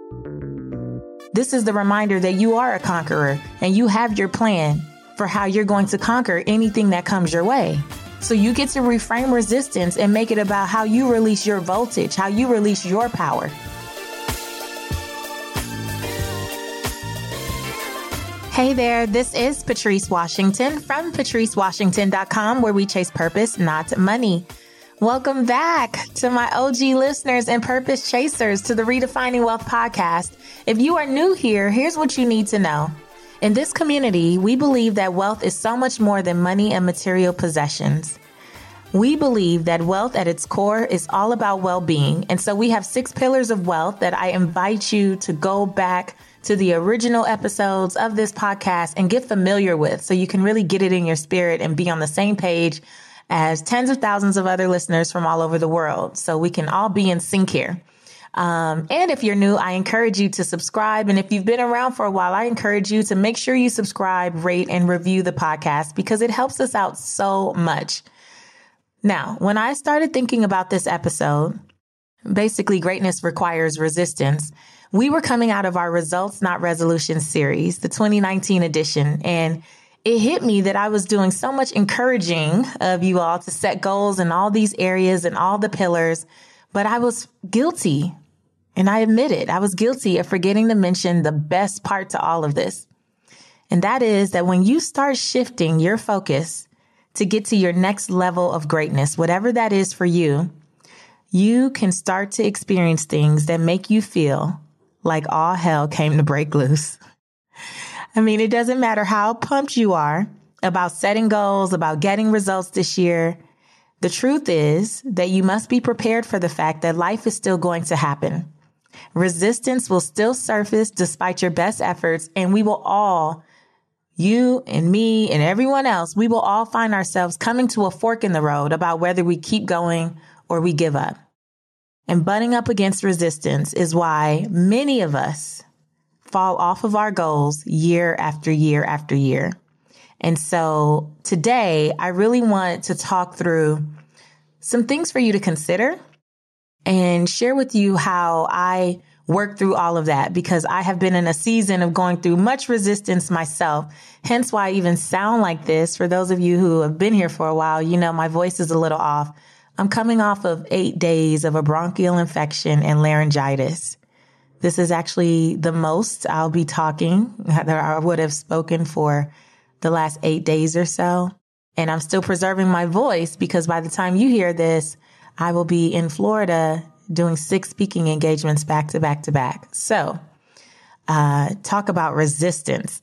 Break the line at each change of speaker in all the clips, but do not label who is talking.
This is the reminder that you are a conqueror and you have your plan for how you're going to conquer anything that comes your way. So you get to reframe resistance and make it about how you release your voltage, how you release your power. Hey there, this is Patrice Washington from patricewashington.com, where we chase purpose, not money. Welcome back to my OG listeners and purpose chasers to the Redefining Wealth podcast. If you are new here, here's what you need to know. In this community, we believe that wealth is so much more than money and material possessions. We believe that wealth at its core is all about well-being. And so we have 6 pillars of wealth that I invite you to go back to the original episodes of this podcast and get familiar with so you can really get it in your spirit and be on the same page as tens of thousands of other listeners from all over the world. So we can all be in sync here. And if you're new, I encourage you to subscribe. And if you've been around for a while, I encourage you to make sure you subscribe, rate, and review the podcast because it helps us out so much. Now, when I started thinking about this episode, basically greatness requires resistance. We were coming out of our Results Not Resolutions series, the 2019 edition, and it hit me that I was doing so much encouraging of you all to set goals in all these areas and all the pillars, but I was guilty. And I admit it, I was guilty of forgetting to mention the best part to all of this. And that is that when you start shifting your focus to get to your next level of greatness, whatever that is for you, you can start to experience things that make you feel like all hell came to break loose. I mean, it doesn't matter how pumped you are about setting goals, about getting results this year. The truth is that you must be prepared for the fact that life is still going to happen. Resistance will still surface despite your best efforts, and we will all, you and me and everyone else, we will all find ourselves coming to a fork in the road about whether we keep going or we give up. And butting up against resistance is why many of us fall off of our goals year after year after year. And so today, I really want to talk through some things for you to consider and share with you how I work through all of that, because I have been in a season of going through much resistance myself. Hence why I even sound like this. For those of you who have been here for a while, you know, my voice is a little off. I'm coming off of 8 days of a bronchial infection and laryngitis. This is actually the most I'll be talking that I would have spoken for the last 8 days or so. And I'm still preserving my voice because by the time you hear this, I will be in Florida doing 6 speaking engagements back to back to back. So talk about resistance.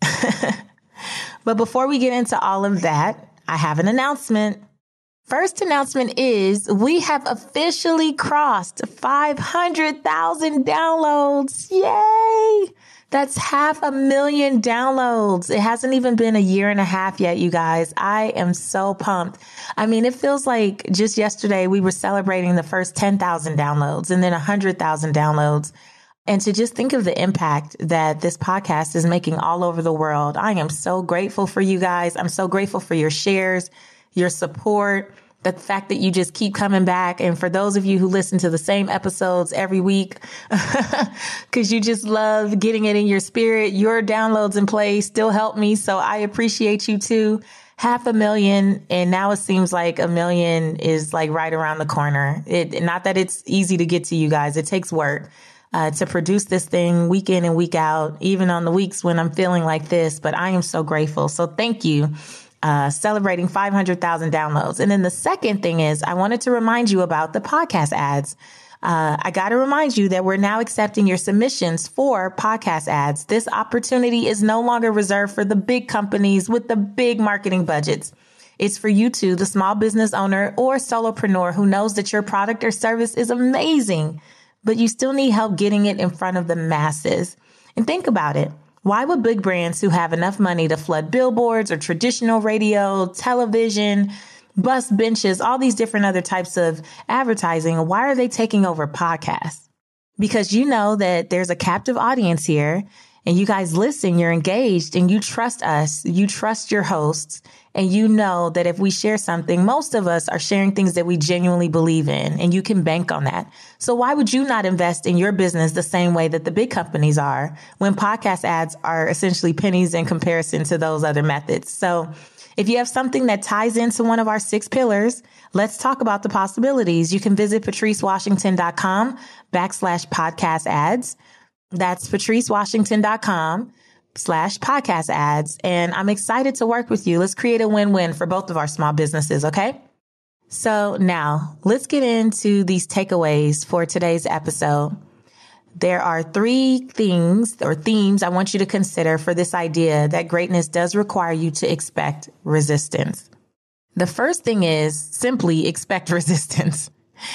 But before we get into all of that, I have an announcement. First announcement is we have officially crossed 500,000 downloads. Yay! That's 500,000 downloads. It hasn't even been a year and a half yet, you guys. I am so pumped. I mean, it feels like just yesterday we were celebrating the first 10,000 downloads and then 100,000 downloads. And to just think of the impact that this podcast is making all over the world. I am so grateful for you guys. I'm so grateful for your shares, your support, the fact that you just keep coming back. And for those of you who listen to the same episodes every week, because you just love getting it in your spirit, your downloads and plays still help me. So I appreciate you too. 500,000. And now it seems like 1 million is like right around the corner. Not that it's easy to get to, you guys. It takes work to produce this thing week in and week out, even on the weeks when I'm feeling like this. But I am so grateful. So thank you. Celebrating 500,000 downloads. And then the second thing is I wanted to remind you about the podcast ads. I got to remind you that we're now accepting your submissions for podcast ads. This opportunity is no longer reserved for the big companies with the big marketing budgets. It's for you too, the small business owner or solopreneur who knows that your product or service is amazing, but you still need help getting it in front of the masses. And think about it. Why would big brands who have enough money to flood billboards or traditional radio, television, bus benches, all these different other types of advertising, why are they taking over podcasts? Because you know that there's a captive audience here and you guys listen, you're engaged, and you trust us, you trust your hosts, and you know that if we share something, most of us are sharing things that we genuinely believe in, and you can bank on that. So why would you not invest in your business the same way that the big companies are when podcast ads are essentially pennies in comparison to those other methods? So if you have something that ties into one of our 6 pillars, let's talk about the possibilities. You can visit patricewashington.com/podcast ads. That's patricewashington.com/podcast ads. And I'm excited to work with you. Let's create a win-win for both of our small businesses. Okay. So now let's get into these takeaways for today's episode. There are 3 things or themes I want you to consider for this idea that greatness does require you to expect resistance. The first thing is simply expect resistance.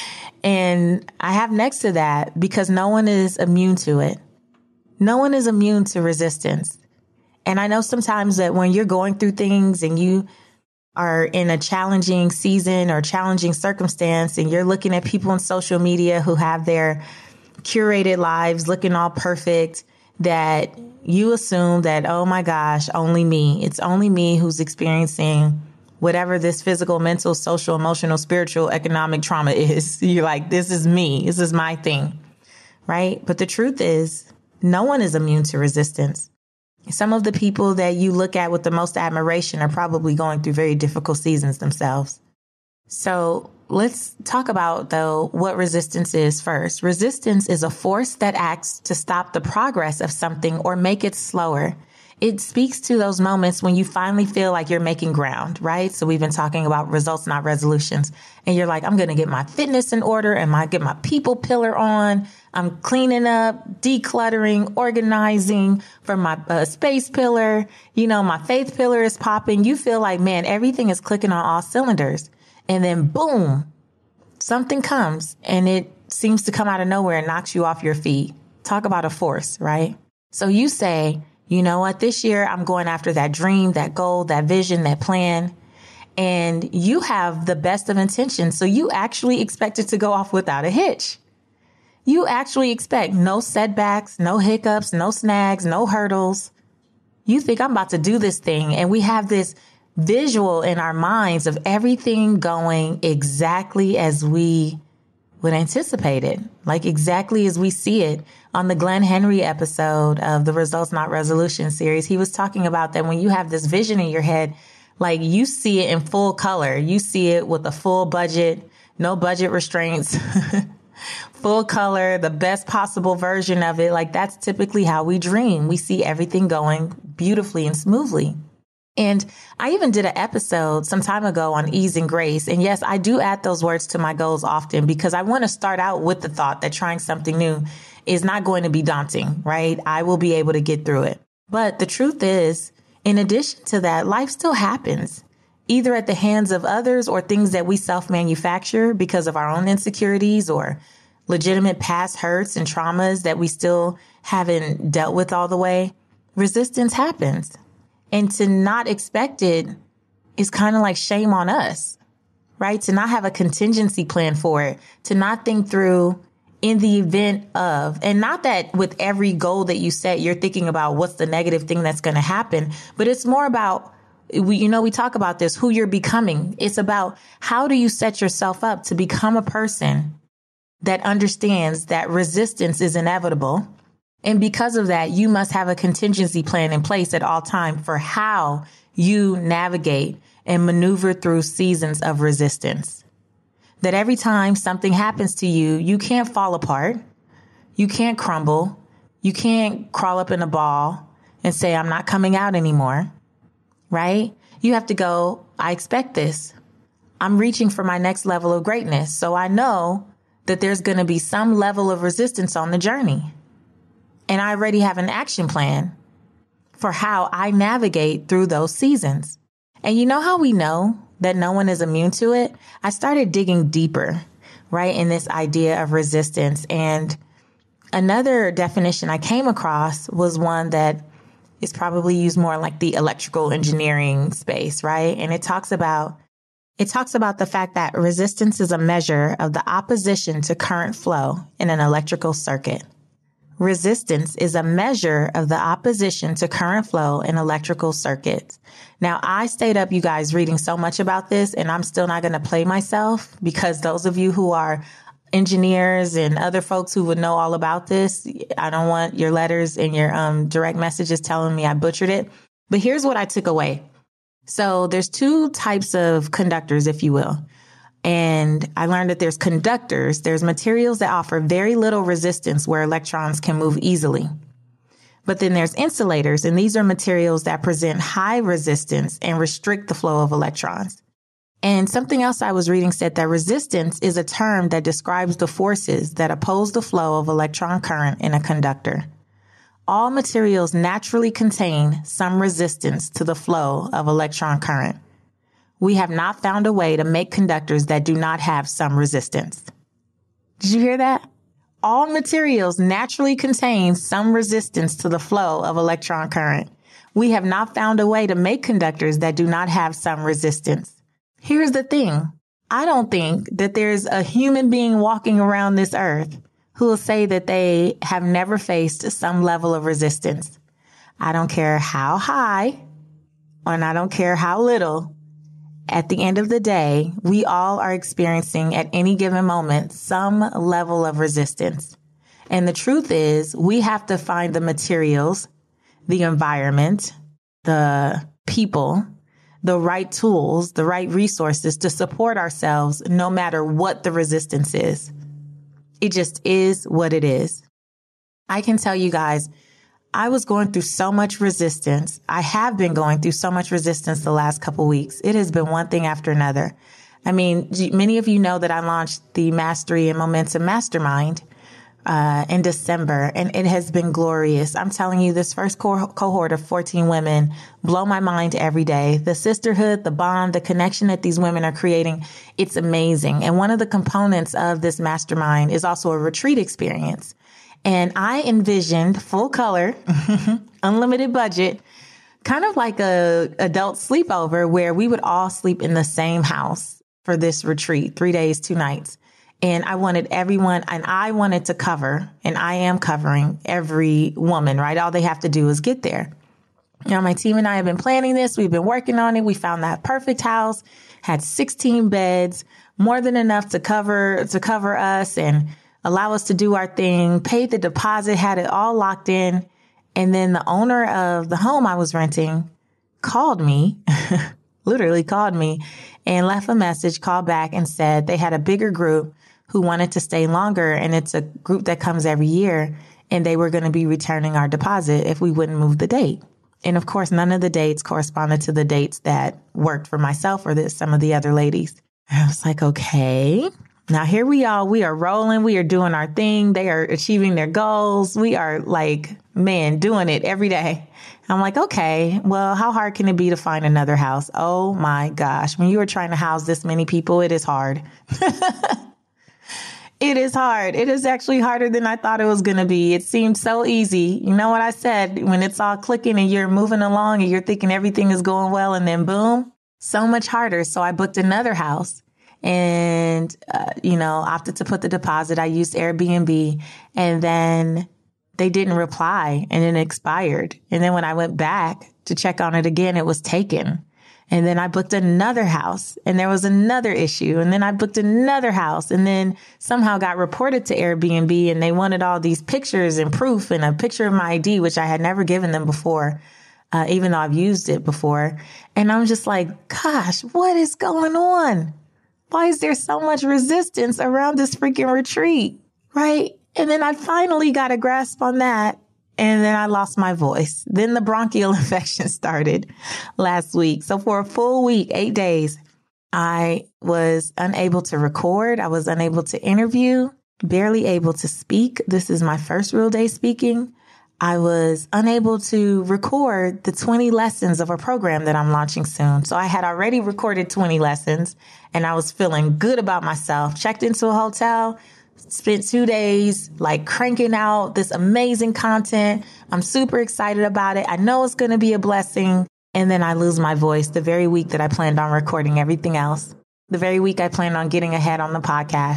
And I have next to that because no one is immune to it. No one is immune to resistance. And I know sometimes that when you're going through things and you are in a challenging season or challenging circumstance and you're looking at people on social media who have their curated lives looking all perfect, that you assume that, oh my gosh, only me. It's only me who's experiencing whatever this physical, mental, social, emotional, spiritual, economic trauma is. You're like, this is me. This is my thing. Right? But the truth is, no one is immune to resistance. Some of the people that you look at with the most admiration are probably going through very difficult seasons themselves. So let's talk about, though, what resistance is first. Resistance is a force that acts to stop the progress of something or make it slower. It speaks to those moments when you finally feel like you're making ground, right? So we've been talking about results, not resolutions. And you're like, I'm going to get my fitness in order and get my people pillar on. I'm cleaning up, decluttering, organizing for my space pillar. You know, my faith pillar is popping. You feel like, man, everything is clicking on all cylinders. And then boom, something comes and it seems to come out of nowhere and knocks you off your feet. Talk about a force, right? So you say, you know what, this year I'm going after that dream, that goal, that vision, that plan. And you have the best of intentions. So you actually expect it to go off without a hitch. You actually expect no setbacks, no hiccups, no snags, no hurdles. You think I'm about to do this thing. And we have this visual in our minds of everything going exactly as we would anticipate it, like exactly as we see it. On the Glenn Henry episode of the Results Not Resolution series, he was talking about that when you have this vision in your head, like you see it in full color, you see it with a full budget, no budget restraints, full color, the best possible version of it. Like that's typically how we dream. We see everything going beautifully and smoothly. And I even did an episode some time ago on ease and grace. And yes, I do add those words to my goals often because I want to start out with the thought that trying something new is not going to be daunting, right? I will be able to get through it. But the truth is, in addition to that, life still happens, either at the hands of others or things that we self-manufacture because of our own insecurities or legitimate past hurts and traumas that we still haven't dealt with all the way. Resistance happens. And to not expect it is kind of like shame on us, right? To not have a contingency plan for it, to not think through in the event of, and not that with every goal that you set, you're thinking about what's the negative thing that's going to happen, but it's more about, we talk about this, who you're becoming. It's about how do you set yourself up to become a person that understands that resistance is inevitable. And because of that, you must have a contingency plan in place at all times for how you navigate and maneuver through seasons of resistance. That every time something happens to you, you can't fall apart. You can't crumble. You can't crawl up in a ball and say, I'm not coming out anymore, right? You have to go, I expect this. I'm reaching for my next level of greatness. So I know that there's going to be some level of resistance on the journey. And I already have an action plan for how I navigate through those seasons. And you know how we know that no one is immune to it? I started digging deeper, right, in this idea of resistance. And another definition I came across was one that is probably used more like the electrical engineering space, right? And it talks about the fact that resistance is a measure of the opposition to current flow in an electrical circuit. Resistance is a measure of the opposition to current flow in electrical circuits. Now, I stayed up, you guys, reading so much about this, and I'm still not going to play myself because those of you who are engineers and other folks who would know all about this, I don't want your letters and your direct messages telling me I butchered it. But here's what I took away. So there's two types of conductors, if you will. And I learned that there's conductors. There's materials that offer very little resistance where electrons can move easily. But then there's insulators, and these are materials that present high resistance and restrict the flow of electrons. And something else I was reading said that resistance is a term that describes the forces that oppose the flow of electron current in a conductor. All materials naturally contain some resistance to the flow of electron current. We have not found a way to make conductors that do not have some resistance. Did you hear that? All materials naturally contain some resistance to the flow of electron current. We have not found a way to make conductors that do not have some resistance. Here's the thing. I don't think that there's a human being walking around this earth who will say that they have never faced some level of resistance. I don't care how high, and I don't care how little. At the end of the day, we all are experiencing at any given moment some level of resistance. And the truth is, we have to find the materials, the environment, the people, the right tools, the right resources to support ourselves no matter what the resistance is. It just is what it is. I can tell you guys, I was going through so much resistance. I have been going through so much resistance the last couple weeks. It has been one thing after another. I mean, many of you know that I launched the Mastery and Momentum Mastermind in December, and it has been glorious. I'm telling you, this first cohort of 14 women blow my mind every day. The sisterhood, the bond, the connection that these women are creating, it's amazing. And one of the components of this mastermind is also a retreat experience. And I envisioned full color, unlimited budget, kind of like a adult sleepover where we would all sleep in the same house for this retreat, 3 days, 2 nights. And I wanted everyone, and I wanted to cover, and I am covering every woman, right? All they have to do is get there. You know, my team and I have been planning this. We've been working on it. We found that perfect house, had 16 beds, more than enough to cover us and allow us to do our thing, paid the deposit, had it all locked in. And then the owner of the home I was renting called me, literally called me and left a message, called back and said they had a bigger group who wanted to stay longer. And it's a group that comes every year, and they were going to be returning our deposit if we wouldn't move the date. And of course, none of the dates corresponded to the dates that worked for myself or some of the other ladies. And I was like, okay. Now here we are rolling. We are doing our thing. They are achieving their goals. We are like, man, doing it every day. I'm like, okay, well, how hard can it be to find another house? Oh my gosh. When you are trying to house this many people, it is hard. It is hard. It is actually harder than I thought it was going to be. It seemed so easy. You know what I said? When it's all clicking and you're moving along and you're thinking everything is going well, and then boom, so much harder. So I booked another house. And, opted to put the deposit. I used Airbnb, and then they didn't reply, and it expired. And then when I went back to check on it again, it was taken. And then I booked another house, and there was another issue. And then I booked another house, and then somehow got reported to Airbnb, and they wanted all these pictures and proof and a picture of my ID, which I had never given them before, even though I've used it before. And I'm just like, gosh, what is going on? Why is there so much resistance around this freaking retreat? Right? And then I finally got a grasp on that. And then I lost my voice. Then the bronchial infection started last week. So for a full week, 8 days, I was unable to record. I was unable to interview, barely able to speak. This is my first real day speaking. I was unable to record the 20 lessons of a program that I'm launching soon. So I had already recorded 20 lessons, and I was feeling good about myself. Checked into a hotel, spent 2 days like cranking out this amazing content. I'm super excited about it. I know it's going to be a blessing. And then I lose my voice the very week that I planned on recording everything else. The very week I planned on getting ahead on the podcast.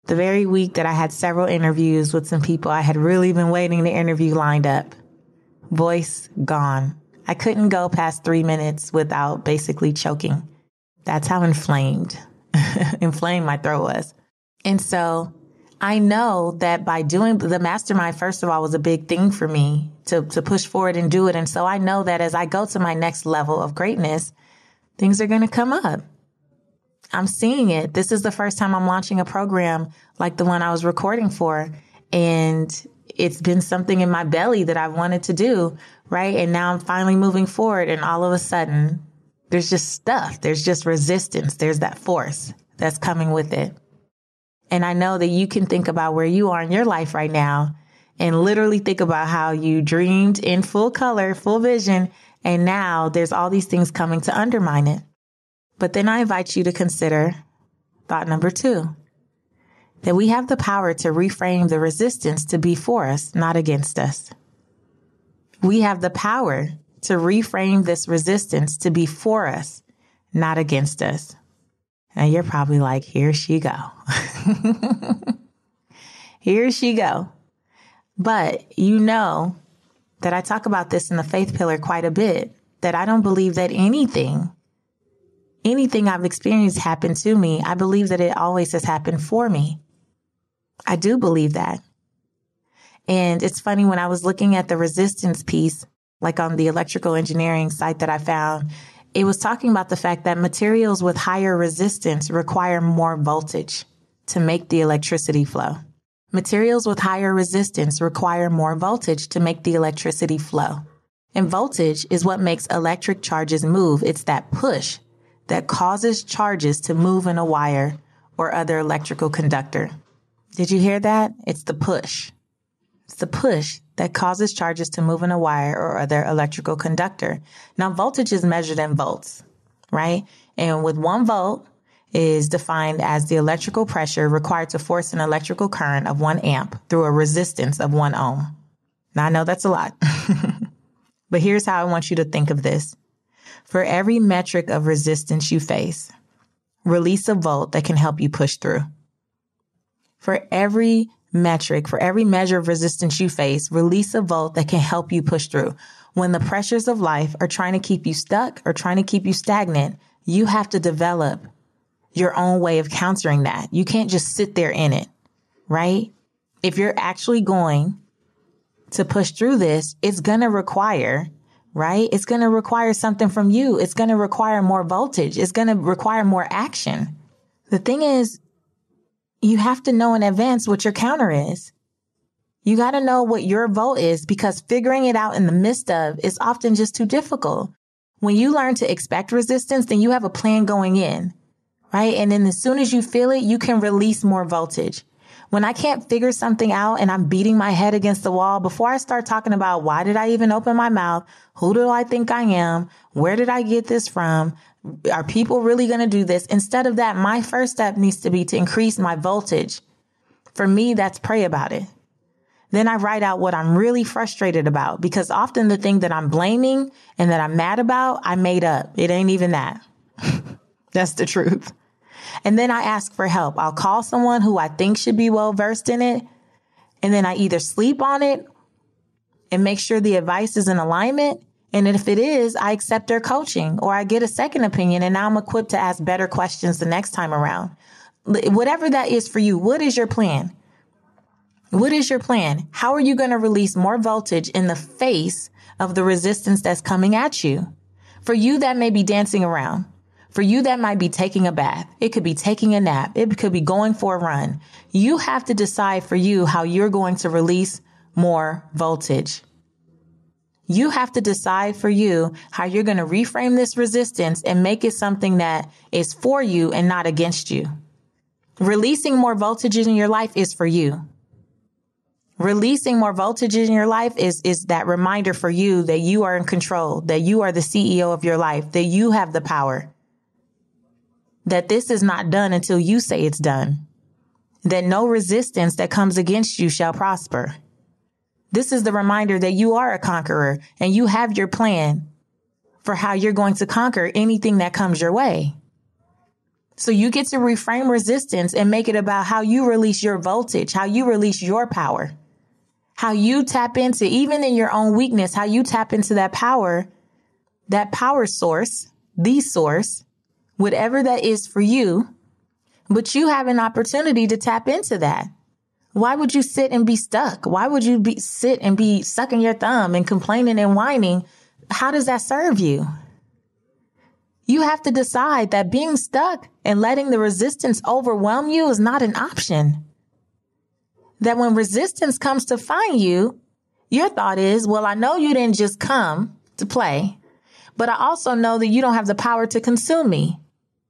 The very week that I had several interviews with some people I had really been waiting to interview lined up. Voice gone. I couldn't go past 3 minutes without basically choking. That's how inflamed my throat was. And so I know that by doing the mastermind, first of all, was a big thing for me to push forward and do it. And so I know that as I go to my next level of greatness, things are going to come up. I'm seeing it. This is the first time I'm launching a program like the one I was recording for. And it's been something in my belly that I've wanted to do, right? And now I'm finally moving forward. And all of a sudden, there's just stuff. There's just resistance. There's that force that's coming with it. And I know that you can think about where you are in your life right now and literally think about how you dreamed in full color, full vision. And now there's all these things coming to undermine it. But then I invite you to consider thought number 2, that we have the power to reframe the resistance to be for us, not against us. We have the power to reframe this resistance to be for us, not against us. And you're probably like, here she go. Here she go. But you know that I talk about this in the faith pillar quite a bit, that I don't believe that anything I've experienced happened to me. I believe that it always has happened for me. I do believe that. And it's funny, when I was looking at the resistance piece, like on the electrical engineering site that I found, it was talking about the fact that materials with higher resistance require more voltage to make the electricity flow. Materials with higher resistance require more voltage to make the electricity flow. And voltage is what makes electric charges move. It's that push that causes charges to move in a wire or other electrical conductor. Did you hear that? It's the push. It's the push that causes charges to move in a wire or other electrical conductor. Now, voltage is measured in volts, right? And with 1 volt is defined as the electrical pressure required to force an electrical current of 1 amp through a resistance of 1 ohm. Now, I know that's a lot, but here's how I want you to think of this. For every metric of resistance you face, release a volt that can help you push through. For every measure of resistance you face, release a volt that can help you push through. When the pressures of life are trying to keep you stuck or trying to keep you stagnant, you have to develop your own way of countering that. You can't just sit there in it, right? If you're actually going to push through this, it's going to require, right? It's going to require something from you. It's going to require more voltage. It's going to require more action. The thing is, you have to know in advance what your counter is. You got to know what your vote is, because figuring it out in the midst of is often just too difficult. When you learn to expect resistance, then you have a plan going in, right? And then as soon as you feel it, you can release more voltage. When I can't figure something out and I'm beating my head against the wall, before I start talking about why did I even open my mouth? Who do I think I am? Where did I get this from? Are people really going to do this? Instead of that, my first step needs to be to increase my voltage. For me, that's pray about it. Then I write out what I'm really frustrated about, because often the thing that I'm blaming and that I'm mad about, I made up. It ain't even that. That's the truth. And then I ask for help. I'll call someone who I think should be well versed in it. And then I either sleep on it and make sure the advice is in alignment. And if it is, I accept their coaching, or I get a second opinion, and now I'm equipped to ask better questions the next time around. Whatever that is for you, what is your plan? What is your plan? How are you going to release more voltage in the face of the resistance that's coming at you? For you, that may be dancing around. For you, that might be taking a bath. It could be taking a nap. It could be going for a run. You have to decide for you how you're going to release more voltage. You have to decide for you how you're going to reframe this resistance and make it something that is for you and not against you. Releasing more voltage in your life is for you. Releasing more voltage in your life is that reminder for you that you are in control, that you are the CEO of your life, that you have the power, that this is not done until you say it's done, that no resistance that comes against you shall prosper. This is the reminder that you are a conqueror and you have your plan for how you're going to conquer anything that comes your way. So you get to reframe resistance and make it about how you release your voltage, how you release your power, how you tap into, even in your own weakness, how you tap into that power source, the source, whatever that is for you. But you have an opportunity to tap into that. Why would you sit and be stuck? Why would you sit and be sucking your thumb and complaining and whining? How does that serve you? You have to decide that being stuck and letting the resistance overwhelm you is not an option. That when resistance comes to find you, your thought is, well, I know you didn't just come to play, but I also know that you don't have the power to consume me.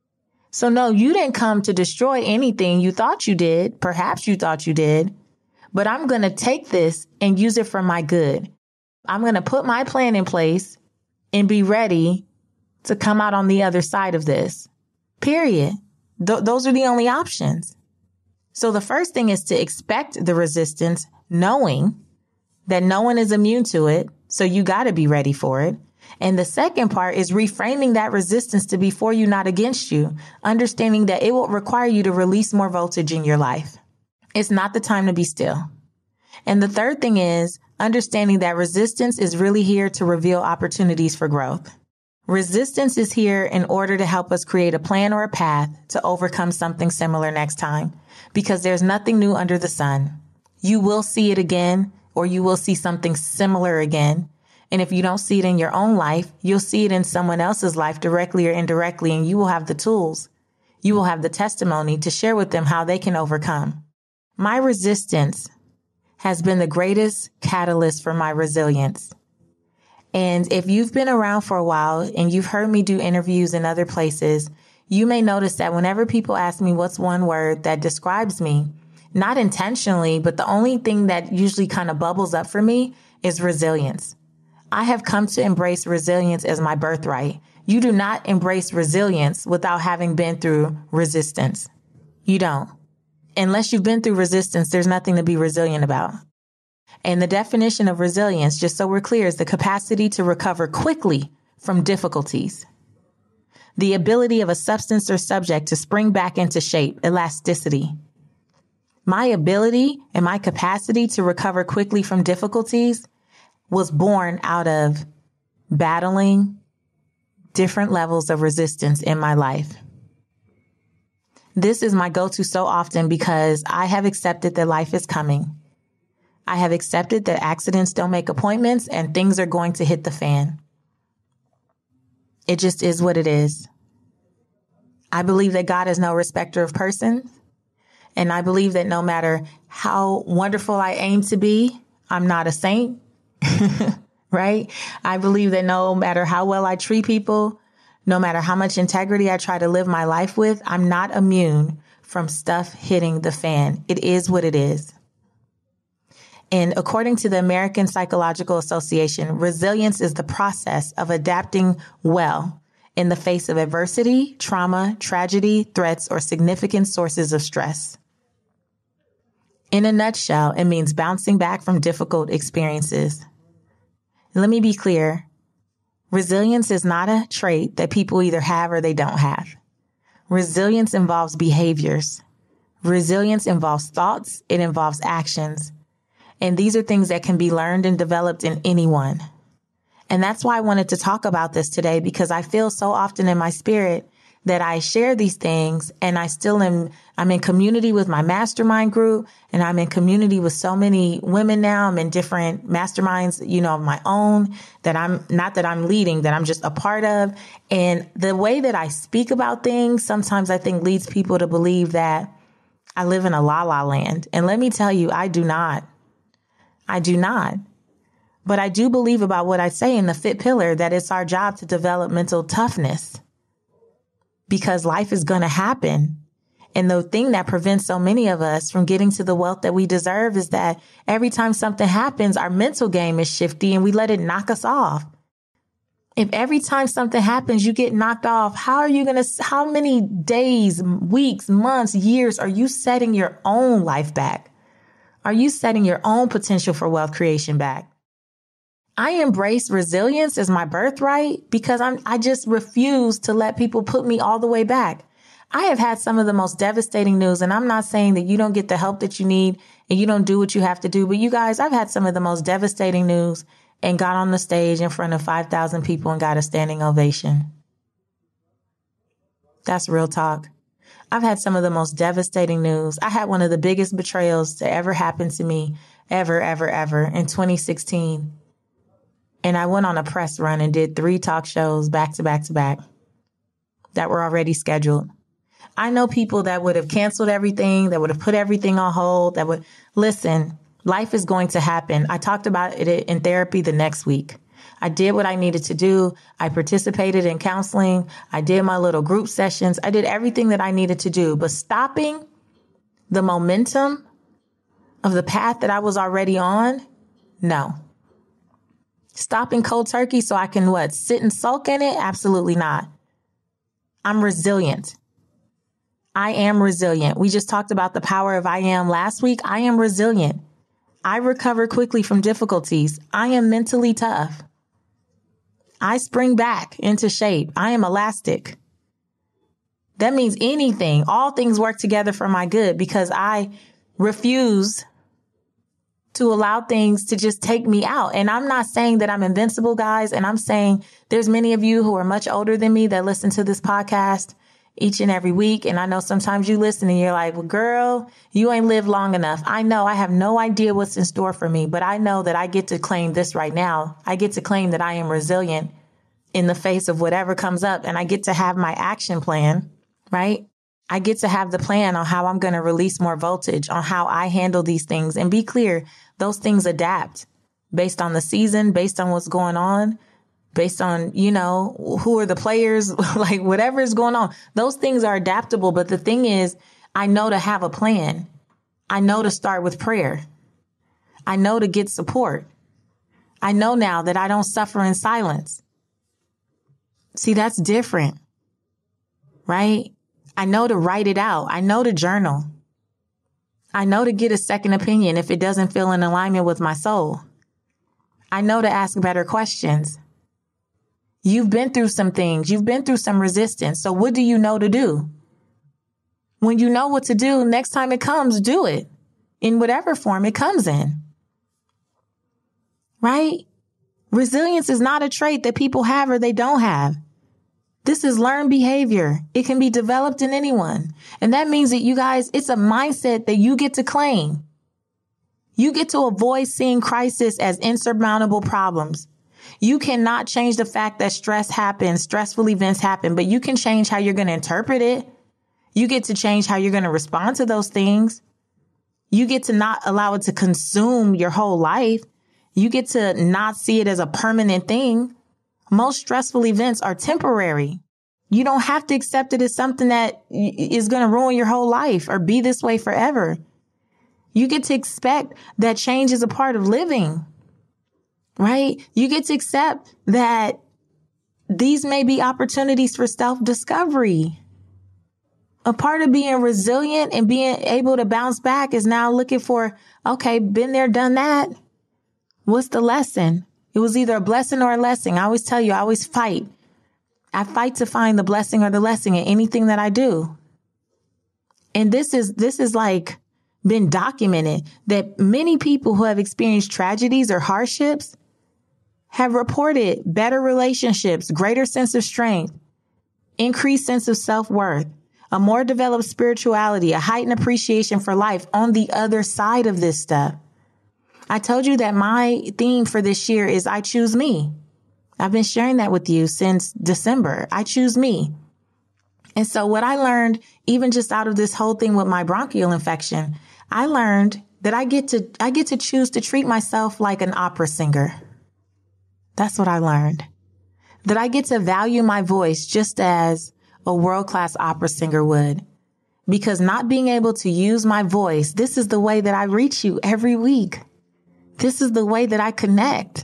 So no, you didn't come to destroy anything you thought you did. Perhaps you thought you did, but I'm going to take this and use it for my good. I'm going to put my plan in place and be ready to come out on the other side of this. Period. Those are the only options. So the first thing is to expect the resistance, knowing that no one is immune to it. So you got to be ready for it. And the second part is reframing that resistance to be for you, not against you, understanding that it will require you to release more voltage in your life. It's not the time to be still. And the third thing is understanding that resistance is really here to reveal opportunities for growth. Resistance is here in order to help us create a plan or a path to overcome something similar next time, because there's nothing new under the sun. You will see it again, or you will see something similar again. And if you don't see it in your own life, you'll see it in someone else's life directly or indirectly, and you will have the tools. You will have the testimony to share with them how they can overcome. My resistance has been the greatest catalyst for my resilience. And if you've been around for a while and you've heard me do interviews in other places, you may notice that whenever people ask me what's one word that describes me, not intentionally, but the only thing that usually kind of bubbles up for me is resilience. I have come to embrace resilience as my birthright. You do not embrace resilience without having been through resistance. You don't. Unless you've been through resistance, there's nothing to be resilient about. And the definition of resilience, just so we're clear, is the capacity to recover quickly from difficulties. The ability of a substance or subject to spring back into shape, elasticity. My ability and my capacity to recover quickly from difficulties was born out of battling different levels of resistance in my life. This is my go-to so often because I have accepted that life is coming. I have accepted that accidents don't make appointments and things are going to hit the fan. It just is what it is. I believe that God is no respecter of persons. And I believe that no matter how wonderful I aim to be, I'm not a saint, right? I believe that no matter how well I treat people, no matter how much integrity I try to live my life with, I'm not immune from stuff hitting the fan. It is what it is. And according to the American Psychological Association, resilience is the process of adapting well in the face of adversity, trauma, tragedy, threats, or significant sources of stress. In a nutshell, it means bouncing back from difficult experiences. Let me be clear. Resilience is not a trait that people either have or they don't have. Resilience involves behaviors. Resilience involves thoughts. It involves actions. And these are things that can be learned and developed in anyone. And that's why I wanted to talk about this today, because I feel so often in my spirit that I share these things and I'm in community with my mastermind group, and I'm in community with so many women now. I'm in different masterminds, of my own that I'm leading, that I'm just a part of. And the way that I speak about things sometimes I think leads people to believe that I live in a la-la land. And let me tell you, I do not. But I do believe about what I say in the fifth pillar, that it's our job to develop mental toughness, because life is going to happen. And the thing that prevents so many of us from getting to the wealth that we deserve is that every time something happens, our mental game is shifty and we let it knock us off. If every time something happens, you get knocked off, how many days, weeks, months, years are you setting your own life back? Are you setting your own potential for wealth creation back? I embrace resilience as my birthright because I just refuse to let people put me all the way back. I have had some of the most devastating news, and I'm not saying that you don't get the help that you need and you don't do what you have to do. But you guys, I've had some of the most devastating news and got on the stage in front of 5,000 people and got a standing ovation. That's real talk. I've had some of the most devastating news. I had one of the biggest betrayals to ever happen to me, ever in 2016. And I went on a press run and did 3 talk shows back to back to back that were already scheduled. I know people that would have canceled everything, that would have put everything on hold, that would listen. Life is going to happen. I talked about it in therapy the next week. I did what I needed to do. I participated in counseling. I did my little group sessions. I did everything that I needed to do. But stopping the momentum of the path that I was already on, no. Stopping cold turkey so I can sit and sulk in it? Absolutely not. I'm resilient. I am resilient. We just talked about the power of I am last week. I am resilient. I recover quickly from difficulties. I am mentally tough. I spring back into shape. I am elastic. That means anything. All things work together for my good because I refuse to allow things to just take me out. And I'm not saying that I'm invincible, guys. And I'm saying there's many of you who are much older than me that listen to this podcast each and every week. And I know sometimes you listen and you're like, well, girl, you ain't lived long enough. I know I have no idea what's in store for me, but I know that I get to claim this right now. I get to claim that I am resilient in the face of whatever comes up. And I get to have my action plan, right? I get to have the plan on how I'm going to release more voltage, on how I handle these things. And be clear, those things adapt based on the season, based on what's going on, based on, who are the players, like whatever is going on. Those things are adaptable. But the thing is, I know to have a plan. I know to start with prayer. I know to get support. I know now that I don't suffer in silence. See, that's different, right? I know to write it out. I know to journal. I know to get a second opinion if it doesn't feel in alignment with my soul. I know to ask better questions. You've been through some things. You've been through some resistance. So what do you know to do? When you know what to do, next time it comes, do it in whatever form it comes in. Right? Resilience is not a trait that people have or they don't have. This is learned behavior. It can be developed in anyone. And that means that you guys, it's a mindset that you get to claim. You get to avoid seeing crisis as insurmountable problems. You cannot change the fact that stress happens, stressful events happen, but you can change how you're going to interpret it. You get to change how you're going to respond to those things. You get to not allow it to consume your whole life. You get to not see it as a permanent thing. Most stressful events are temporary. You don't have to accept it as something that is going to ruin your whole life or be this way forever. You get to expect that change is a part of living, right? You get to accept that these may be opportunities for self-discovery. A part of being resilient and being able to bounce back is now looking for, okay, been there, done that. What's the lesson? It was either a blessing or a lesson. I always tell you, I always fight. I fight to find the blessing or the lesson in anything that I do. And this is like been documented that many people who have experienced tragedies or hardships have reported better relationships, greater sense of strength, increased sense of self-worth, a more developed spirituality, a heightened appreciation for life on the other side of this stuff. I told you that my theme for this year is I choose me. I've been sharing that with you since December. I choose me. And so what I learned, even just out of this whole thing with my bronchial infection, I learned that I get to choose to treat myself like an opera singer. That's what I learned. That I get to value my voice just as a world-class opera singer would. Because not being able to use my voice, this is the way that I reach you every week. This is the way that I connect.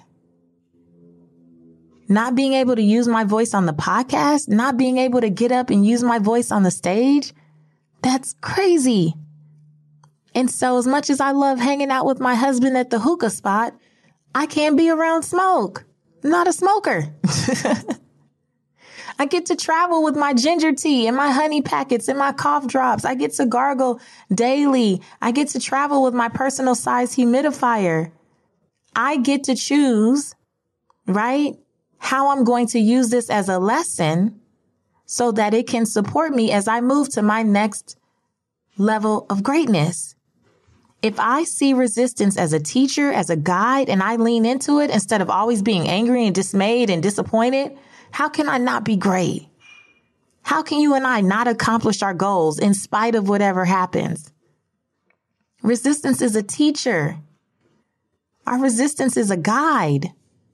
Not being able to use my voice on the podcast, not being able to get up and use my voice on the stage, that's crazy. And so as much as I love hanging out with my husband at the hookah spot, I can't be around smoke. I'm not a smoker. I get to travel with my ginger tea and my honey packets and my cough drops. I get to gargle daily. I get to travel with my personal size humidifier. I get to choose, right, how I'm going to use this as a lesson so that it can support me as I move to my next level of greatness. If I see resistance as a teacher, as a guide, and I lean into it instead of always being angry and dismayed and disappointed, how can I not be great? How can you and I not accomplish our goals in spite of whatever happens? Resistance is a teacher. Our resistance is a guide.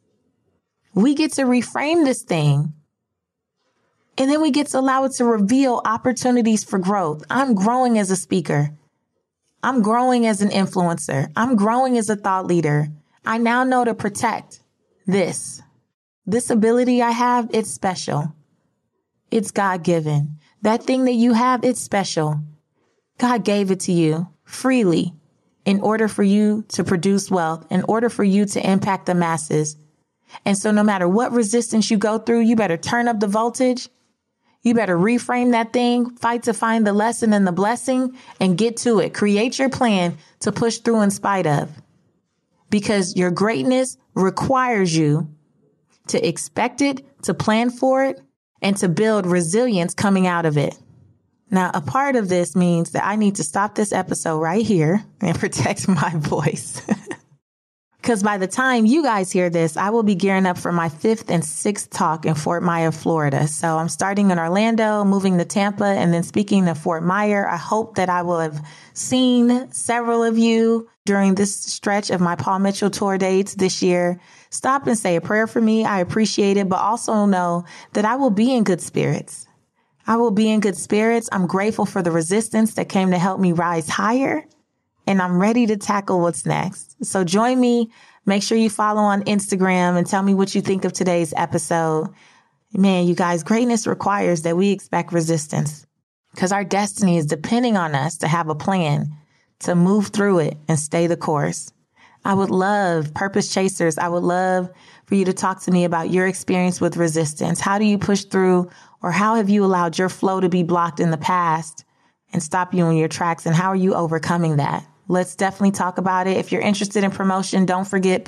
We get to reframe this thing. And then we get to allow it to reveal opportunities for growth. I'm growing as a speaker. I'm growing as an influencer. I'm growing as a thought leader. I now know to protect this. This ability I have, it's special. It's God-given. That thing that you have, it's special. God gave it to you freely in order for you to produce wealth, in order for you to impact the masses. And so no matter what resistance you go through, you better turn up the voltage. You better reframe that thing, fight to find the lesson and the blessing, and get to it. Create your plan to push through in spite of. Because your greatness requires you to expect it, to plan for it, and to build resilience coming out of it. Now, a part of this means that I need to stop this episode right here and protect my voice. Because by the time you guys hear this, I will be gearing up for my 5th and 6th talk in Fort Myer, Florida. So I'm starting in Orlando, moving to Tampa, and then speaking to Fort Myer. I hope that I will have seen several of you during this stretch of my Paul Mitchell tour dates this year. Stop and say a prayer for me. I appreciate it, but also know that I will be in good spirits. I will be in good spirits. I'm grateful for the resistance that came to help me rise higher. And I'm ready to tackle what's next. So join me. Make sure you follow on Instagram and tell me what you think of today's episode. Man, you guys, greatness requires that we expect resistance because our destiny is depending on us to have a plan to move through it and stay the course. I would love, Purpose Chasers, I would love for you to talk to me about your experience with resistance. How do you push through, or how have you allowed your flow to be blocked in the past and stop you in your tracks? And how are you overcoming that? Let's definitely talk about it. If you're interested in promotion, don't forget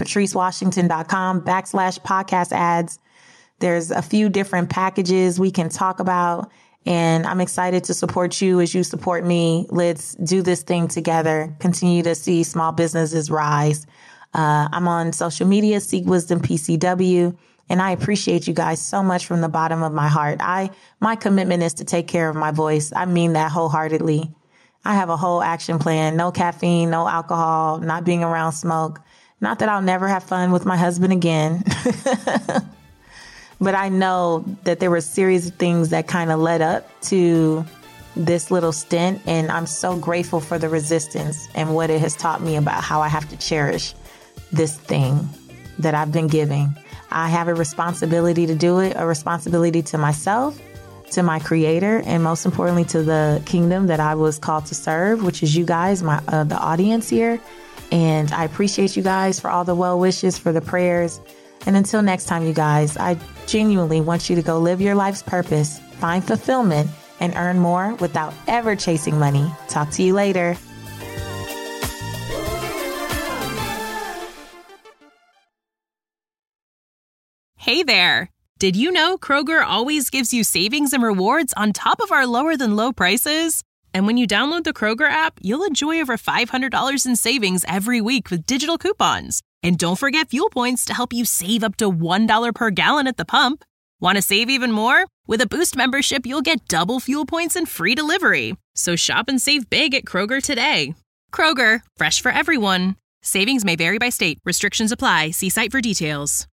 patricewashington.com/podcast ads. There's a few different packages we can talk about, and I'm excited to support you as you support me. Let's do this thing together. Continue to see small businesses rise. I'm on social media, Seek Wisdom PCW, and I appreciate you guys so much from the bottom of my heart. My commitment is to take care of my voice. I mean that wholeheartedly. I have a whole action plan, no caffeine, no alcohol, not being around smoke. Not that I'll never have fun with my husband again, but I know that there were a series of things that kind of led up to this little stint. And I'm so grateful for the resistance and what it has taught me about how I have to cherish this thing that I've been giving. I have a responsibility to do it, a responsibility to myself, to my creator, and most importantly to the kingdom that I was called to serve, which is you guys, the audience here. And I appreciate you guys for all the well wishes, for the prayers. And until next time, you guys, I genuinely want you to go live your life's purpose, find fulfillment, and earn more without ever chasing money. Talk to you later.
Hey there. Did you know Kroger always gives you savings and rewards on top of our lower than low prices? And when you download the Kroger app, you'll enjoy over $500 in savings every week with digital coupons. And don't forget fuel points to help you save up to $1 per gallon at the pump. Want to save even more? With a Boost membership, you'll get double fuel points and free delivery. So shop and save big at Kroger today. Kroger, fresh for everyone. Savings may vary by state. Restrictions apply. See site for details.